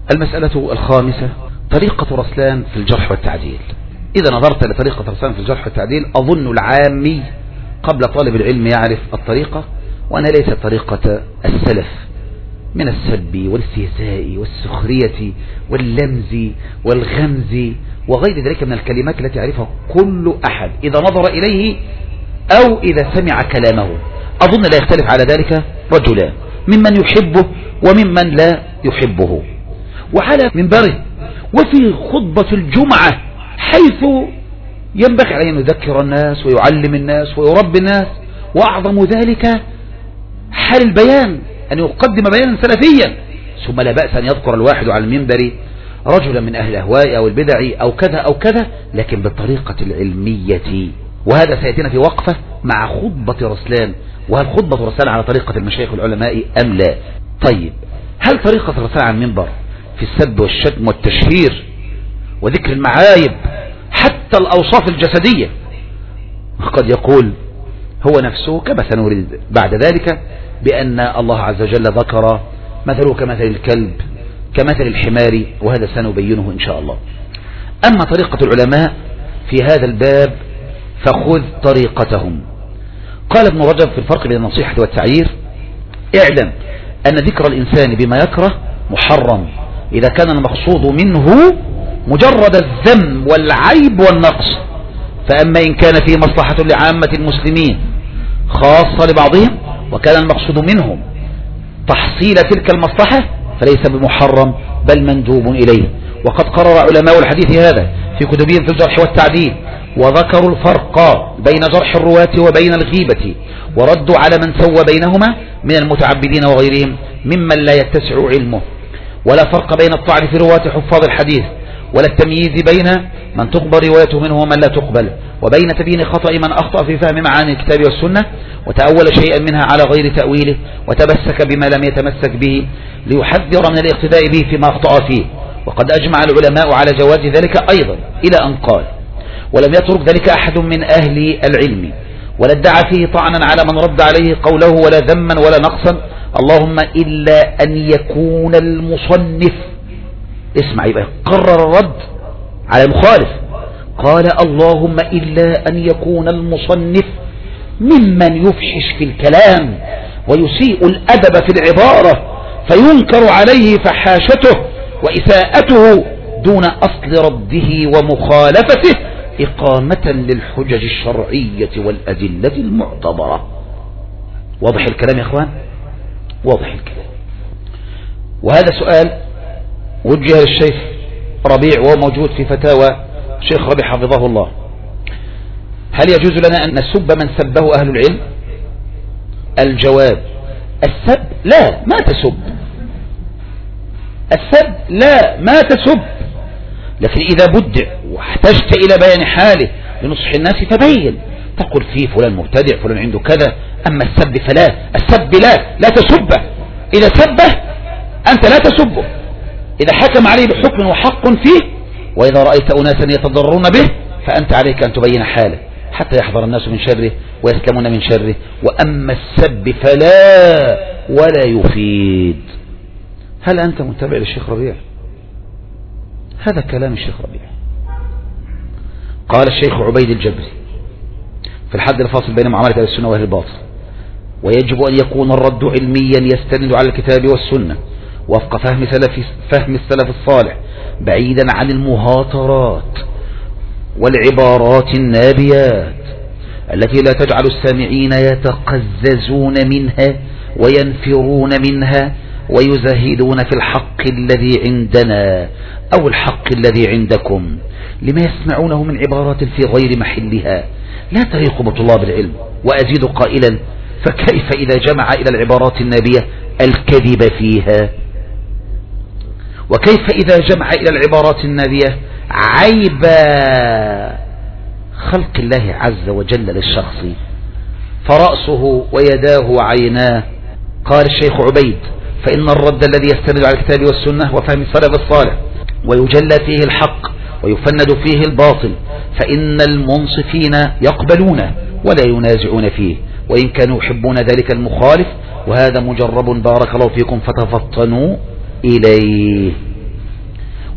المسألة الخامسة طريقة رسلان في الجرح والتعديل. إذا نظرت لطريقة رسلان في الجرح والتعديل أظن العامي قبل طالب العلم يعرف الطريقة، وأنا ليست طريقة السلف من السب والاستهزاء والسخرية واللمز والغمز وغير ذلك من الكلمات التي يعرفها كل أحد إذا نظر إليه أو إذا سمع كلامه. أظن لا يختلف على ذلك رجلان، ممن يحبه وممن لا يحبه، وعلى منبره وفي خطبة الجمعة حيث ينبغي عليه أن يذكر الناس ويعلم الناس ويربي الناس، وأعظم ذلك حال البيان أن يقدم بيانا سلفيا، ثم لا بأس أن يذكر الواحد على المنبر رجلا من أهل الأهواء أو البدع أو كذا أو كذا، لكن بالطريقة العلمية. وهذا سيأتينا في وقفة مع خطبة رسلان، وهل خطبة رسلان على طريقة المشايخ العلماء أم لا؟ طيب، هل طريقة رسلان على المنبر في السب والشتم والتشهير وذكر المعايب حتى الأوصاف الجسدية؟ قد يقول هو نفسه كما سنورد بعد ذلك بأن الله عز وجل ذكر مثله كمثل الكلب كمثل الحمار، وهذا سنبينه إن شاء الله. أما طريقة العلماء في هذا الباب فخذ طريقتهم. قال ابن رجب في الفرق بين النصيحة والتعيير: اعلم أن ذكر الإنسان بما يكره محرم إذا كان المقصود منه مجرد الذم والعيب والنقص، فأما إن كان فيه مصلحة لعامة المسلمين خاصة لبعضهم وكان المقصود منهم تحصيل تلك المصلحة فليس بمحرم بل مندوب إليه. وقد قرر علماء الحديث هذا في كتبهم في الجرح والتعديل، وذكروا الفرق بين جرح الرواة وبين الغيبة، وردوا على من سوى بينهما من المتعبدين وغيرهم ممن لا يتسع علمه، ولا فرق بين الطعن في رواة حفاظ الحديث ولا التمييز بين من تقبل روايته منه ومن لا تقبل، وبين تبيين خطأ من أخطأ في فهم معاني الكتاب والسنة وتأول شيئا منها على غير تأويله وتمسك بما لم يتمسك به ليحذر من الاقتداء به فيما أخطأ فيه. وقد أجمع العلماء على جواز ذلك أيضا، إلى أن قال: ولم يترك ذلك أحد من أهل العلم ولا ادعى فيه طعنا على من رد عليه قوله ولا ذما ولا نقصا، اللهم إلا أن يكون المصنف، اسمع، يبقى قرر الرد على المخالف، قال اللهم إلا أن يكون المصنف ممن يفحش في الكلام ويسيء الأدب في العبارة فينكر عليه فحاشته وإساءته دون أصل رده ومخالفته إقامة للحجج الشرعية والأدلة المعتبرة. واضح الكلام يا أخوان؟ واضح الكلام. وهذا سؤال وجه للشيخ ربيع وهو موجود في فتاوى الشيخ ربيع حفظه الله: هل يجوز لنا أن نسب من سبه أهل العلم؟ الجواب: السب لا، ما تسب. السب لا، ما تسب، لكن إذا بدع واحتجت إلى بيان حاله لنصح الناس فبين، تقول فيه فلان مبتدع فلان عنده كذا. أما السب فلا، السب لا تسبه. إذا سبه أنت لا تسبه، إذا حكم عليه بحكم وحق فيه، وإذا رأيت أناسا يتضررون به فأنت عليك أن تبين حاله حتى يحذر الناس من شره ويسلمون من شره. وأما السب فلا ولا يفيد. هل أنت متابع للشيخ ربيع؟ هذا كلام الشيخ ربيع. قال الشيخ عبيد الجبري في الحد الفاصل بين معاملة أهل السنة وأهل الباطل: ويجب أن يكون الرد علميا يستند على الكتاب والسنة وفق فهم السلف الصالح، بعيدا عن المهاترات والعبارات النابيات التي لا تجعل السامعين يتقززون منها وينفرون منها ويزهدون في الحق الذي عندنا أو الحق الذي عندكم لما يسمعونه من عبارات في غير محلها لا تليق بطلاب العلم. وأزيد قائلا: فكيف إذا جمع إلى العبارات النابية الكذب فيها؟ وكيف إذا جمع إلى العبارات النابية عيب خلق الله عز وجل للشخص فرأسه ويداه وعيناه؟ قال الشيخ عبيد: فإن الرد الذي يستند على الكتاب والسنة وفهم السلف الصالح ويجلى فيه الحق ويفند فيه الباطل فإن المنصفين يقبلونه ولا ينازعون فيه، وإن كانوا يحبون ذلك المخالف، وهذا مجرب بارك الله فيكم فتفطنوا إليه.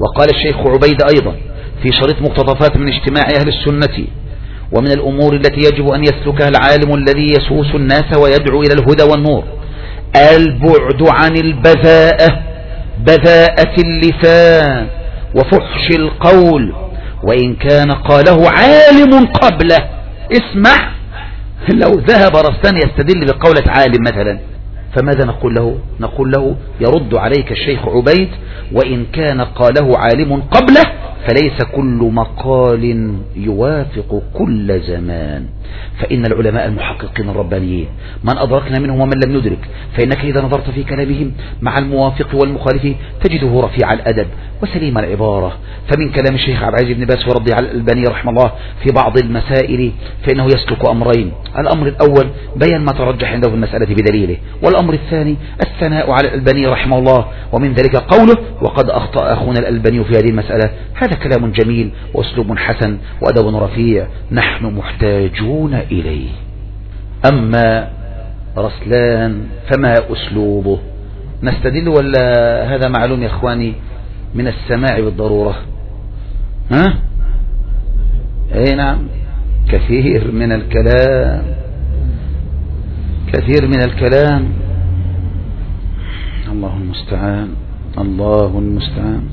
وقال الشيخ عبيد أيضا في شريط مقتطفات من اجتماع أهل السنة: ومن الأمور التي يجب أن يسلكها العالم الذي يسوس الناس ويدعو إلى الهدى والنور البعد عن البذاءة، بذاءة اللسان وفحش القول، وإن كان قاله عالم قبله. اسمع، لو ذهب رستان يستدل بقولة عالم مثلا، فماذا نقول له؟ نقول له يرد عليك الشيخ عبيد: وإن كان قاله عالم قبله فليس كل مقال يوافق كل زمان، فإن العلماء المحققين الربانيين من أدركنا منهم ومن لم ندرك، فإنك إذا نظرت في كلامهم مع الموافق والمخالف تجده رفيع الأدب وسليم العبارة. فمن كلام الشيخ عبد العزيز بن باز ورضي على الألباني رحمه الله في بعض المسائل فإنه يسلك أمرين: الأمر الأول بيان ما ترجح عنده في المسألة بدليله، والأمر الثاني الثناء على الألباني رحمه الله، ومن ذلك قوله: وقد أخطأ أخونا الألباني في هذه المسألة. هذا كلام جميل وأسلوب حسن وأدب رفيع نحن محتاجون إليه. أما رسلان فما أسلوبه؟ نستدل ولا هذا معلوم يا إخواني من السماع بالضرورة؟ ها؟ أي نعم، كثير من الكلام، كثير من الكلام. الله المستعان، الله المستعان.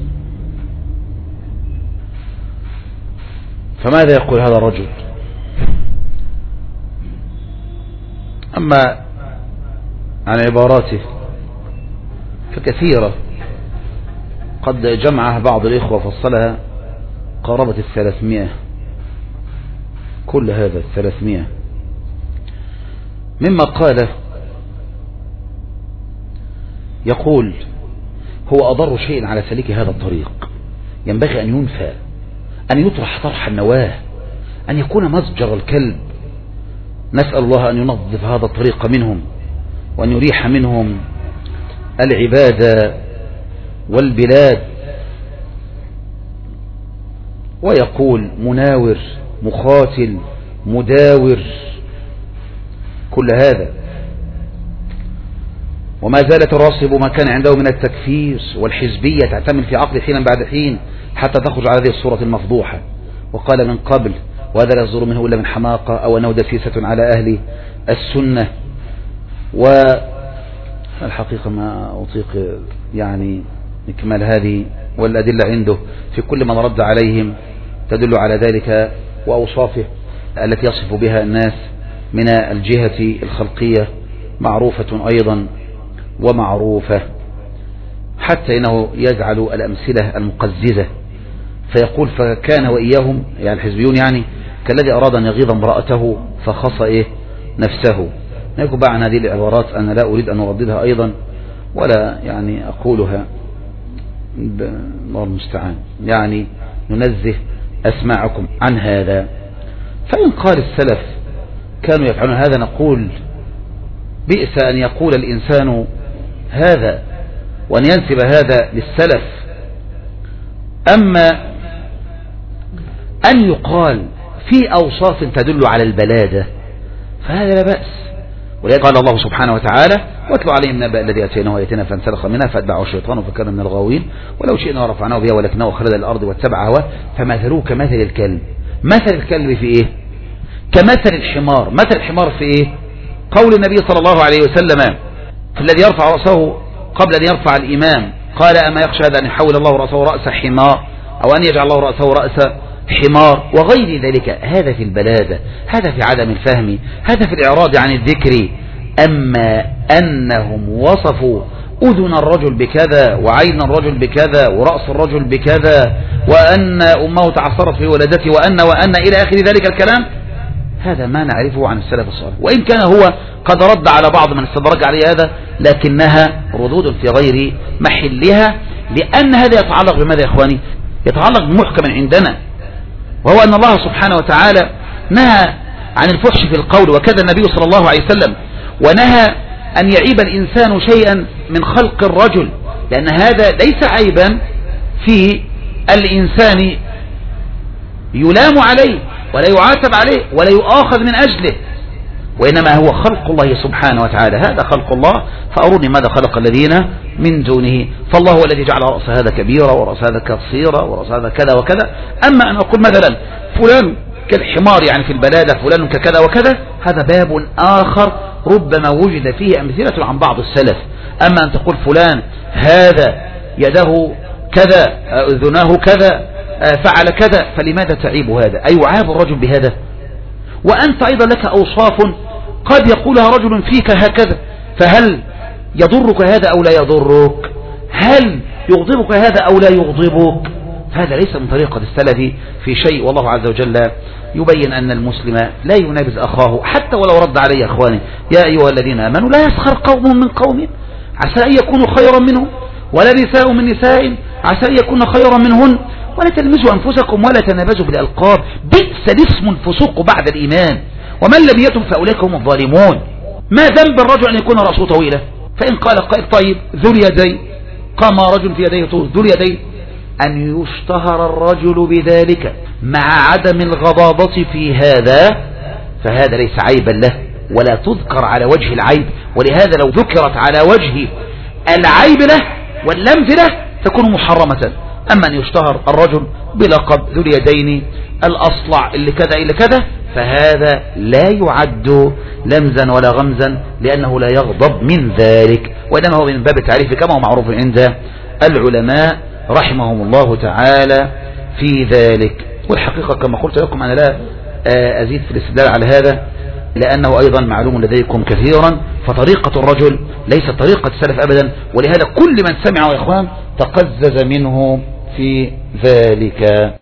فماذا يقول هذا الرجل؟ أما عن عباراته فكثيرة، قد جمعها بعض الإخوة فصلها قرابة 300، كل هذا 300 مما قاله. يقول: هو أضر شيء على سليك هذا الطريق، ينبغي أن ينفى، أن يطرح طرح النواه، أن يكون مسجر الكلب. نسأل الله أن ينظف هذا الطريق منهم وأن يريح منهم العباد والبلاد. ويقول: مناور، مخاتل، مداور، كل هذا. وما زالت الراصب ما كان عنده من التكفير والحزبية تعتمل في عقل حين بعد حين حتى تخرج على هذه الصورة المفضوحة. وقال من قبل: وهذا لا يصدر منه إلا من حماقة أو أنه دسيسة على أهل السنة. والحقيقة ما أطيق يعني إكمال هذه، والأدلة عنده في كل من رد عليهم تدل على ذلك، وأوصافه التي يصف بها الناس من الجهة الخلقية معروفة أيضا ومعروفة، حتى إنه يجعل الأمثلة المقززة فيقول: فكان وإياهم، يعني الحزبيون، يعني كالذي أراد أن يغيظ امرأته فخص نفسه. نقول بقى عن هذه العبارات أنا لا أريد أن أرددها أيضا ولا يعني أقولها، الله المستعان، يعني ننزه أسماعكم عن هذا. فإن قال السلف كانوا يفعلون هذا نقول: بئس أن يقول الإنسان هذا وأن ينسب هذا للسلف. أما أن يقال في أوصاف تدل على البلادة فهذا لا بأس. ولذلك قال الله سبحانه وتعالى: واتلو عليهم نبأ الذي آتيناه آياتنا فانسلخ منها فاتبعه الشيطان فكان من الغاوين ولو شئنا رفعناه بها ولكنه خلد الأرض واتبع هواه فمثلوه كمثل الكلب. مثل الكلب في إيه؟ كمثل الحمار. مثل الحمار في إيه؟ قول النبي صلى الله عليه وسلم في الذي يرفع رأسه قبل أن يرفع الإمام قال: أما يخشى هذا أن يحول الله رأسه رأس حمار أو أن يجعل الله رأسه رأس حمار وغير ذلك. هذا في البلادة، هذا في عدم الفهم، هذا في الإعراض عن الذكر. أما أنهم وصفوا أذن الرجل بكذا وعين الرجل بكذا ورأس الرجل بكذا وأن أمه تعثرت في ولدته وأن إلى آخر ذلك الكلام، هذا ما نعرفه عن السلف الصالح. وإن كان هو قد رد على بعض من استدرك عليه هذا، لكنها ردود في غير محلها، لأن هذا يتعلق بماذا يا إخواني؟ يتعلق بمحكم عندنا، وهو أن الله سبحانه وتعالى نهى عن الفحش في القول، وكذا النبي صلى الله عليه وسلم، ونهى أن يعيب الإنسان شيئا من خلق الرجل، لأن هذا ليس عيبا في الإنسان يلام عليه ولا يعاتب عليه ولا يؤاخذ من أجله، وإنما هو خلق الله سبحانه وتعالى. هذا خلق الله، فأروني ماذا خلق الذين من دونه. فالله هو الذي جعل رأس هذا كبيرا ورأس هذا قصيرا ورأس هذا كذا وكذا. أما أن أقول مثلا فلان كالحمار يعني في البلادة، فلان ككذا وكذا، هذا باب آخر ربما وجد فيه أمثلة عن بعض السلف. أما أن تقول فلان هذا يده كذا، أذناه كذا، فعل كذا، فلماذا تعيب هذا؟ أي يعاب الرجل بهذا؟ وأنت أيضا لك أوصاف قد يقولها رجل فيك هكذا، فهل يضرك هذا أو لا يضرك؟ هل يغضبك هذا أو لا يغضبك؟ هذا ليس من طريقة السلف في شيء. والله عز وجل يبين أن المسلم لا ينابز أخاه حتى ولو رد عليه أخوانه. يا أيها الذين آمنوا لا يسخر قوم من قوم عسى أن يكونوا خيرا منهم، ولا نساء من نساء عسى أن يكون خيرا منهن، ولا تلمزوا أنفسكم ولا تنابزوا بالألقاب، بئس الاسم الفسوق بعد الإيمان، ومن لم يتب فأولئك هم الظالمون. ما ذنب الرجل أن يكون رأسه طويلة؟ فإن قال قائل طيب ذو اليدين، قام رجل في يديه طول ذو اليدين، أن يشتهر الرجل بذلك مع عدم الغضاضة في هذا، فهذا ليس عيبا له ولا تذكر على وجه العيب، ولهذا لو ذكرت على وجه العيب له واللمز له تكون محرمة. أما أن يشتهر الرجل بلقب ذو اليدين الأصلع اللي كذا اللي كذا، فهذا لا يعد لمزا ولا غمزا، لأنه لا يغضب من ذلك، وإنما هو من باب التعريف كما هو معروف عند العلماء رحمهم الله تعالى في ذلك. والحقيقة كما قلت لكم أنا لا أزيد في الاستدلال على هذا، لأنه أيضا معلوم لديكم كثيرا، فطريقة الرجل ليست طريقة السلف أبدا، ولهذا كل من سمعه يا إخوان تقزز منه في ذلك.